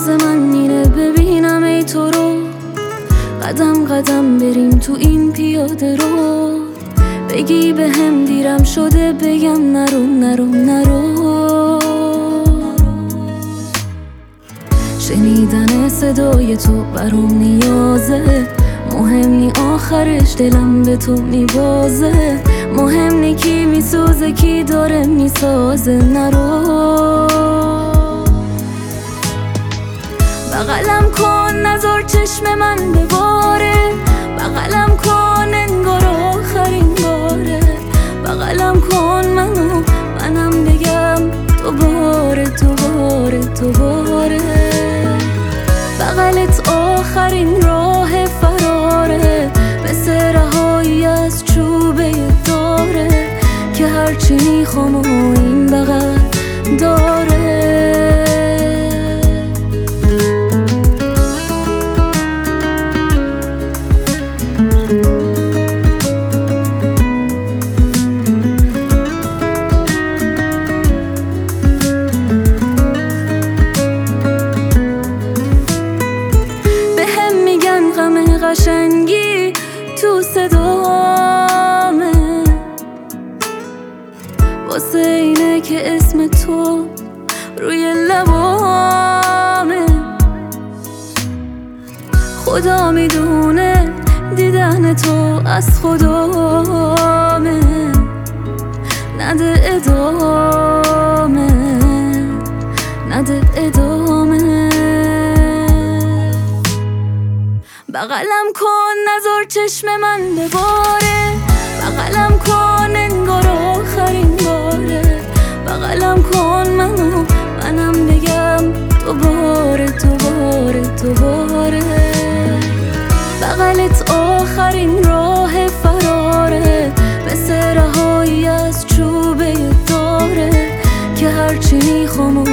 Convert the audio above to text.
نیاز من اینه ببینم ای تو رو، قدم قدم بریم تو این پیاده رو. بگی به هم دیرم شده بگم نرو نرو نرو. شنیدن صدای تو برام نیازه، مهم نی آخرش دلم به تو میبازه. مهم نی کی میسوزه کی داره میسازه. نرو بغلم کن نذار چشم من بباره، بغلم کن انگار آخرین باره. بغلم کن منم بگم دوباره دوباره دوباره. بغلت آخرین راه فراره، مثل رهایی از چوبه داره که هرچی میخوام و این بغل داره. قشنگی تو صدامه، واسه اینه که اسم تو روی لبامه. خدا میدونه دیدن تو از خدامه. نده ادامه نده ادامه. بغلم کن نذار چشم من بباره، بغلم کن انگار آخرین باره. بغلم کن منم بگم دوباره دوباره دوباره. بغلت آخرین راه فراره، مثل رهایی از چوبه داره که هرچی میخوام